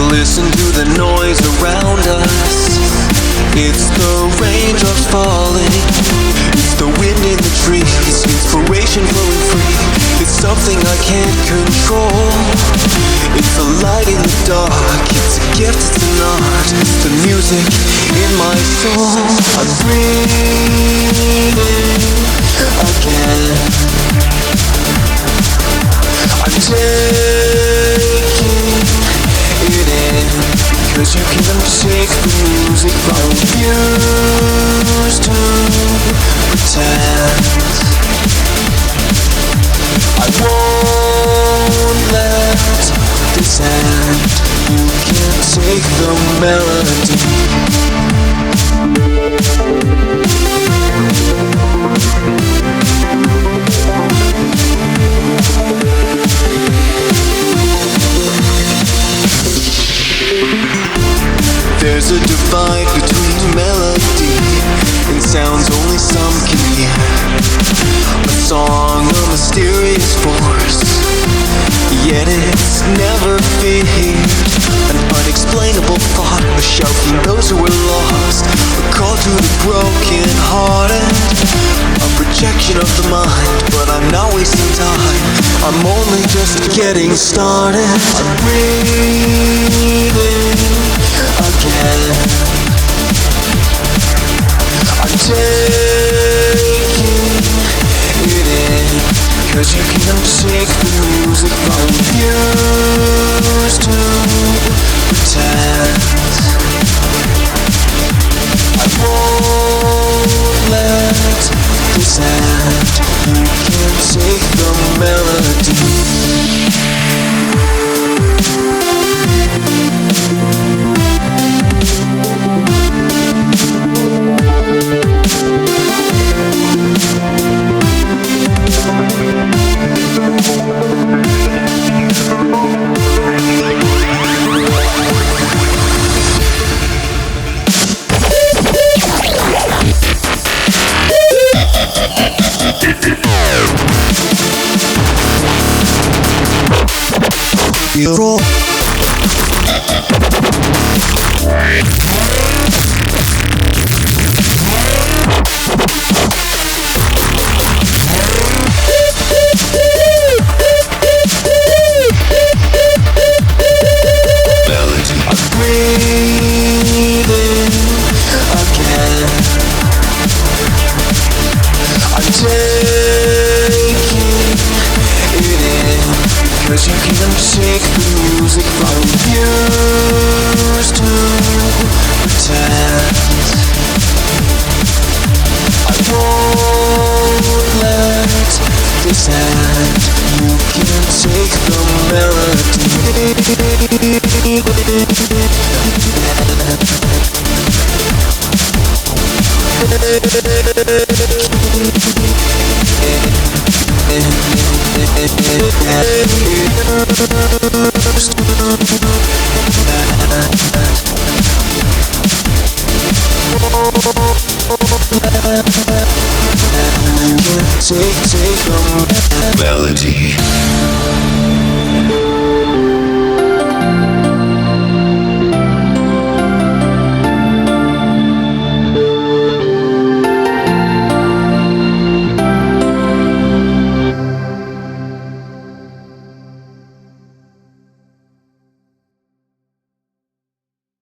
Listen to the noise around us. It's the raindrops falling. It's the wind in the trees. Inspiration flowing free. It's something I can't control. It's a light in the dark. It's a gift, it's an art. It's the music in my soul. I'm breathing again. I'm taking it in, 'cause you can't take the music from used to pretend. I won't let this end. You can't take the melody. There's a divide between melody and sounds only some can hear. A song, a mysterious force, yet it's never feared. An unexplainable thought, a shout from those who were lost, a call to the broken hearted, a projection of the mind. But I'm not wasting time, I'm only just getting started. I'm breathing again. I'm taking it in, 'cause you can't take the music from used to pretend. I won't let this end. You can't take the melody. You're Cause you can't take the music from used to pretend. I won't let this end. You can't take the melody. Take a melody.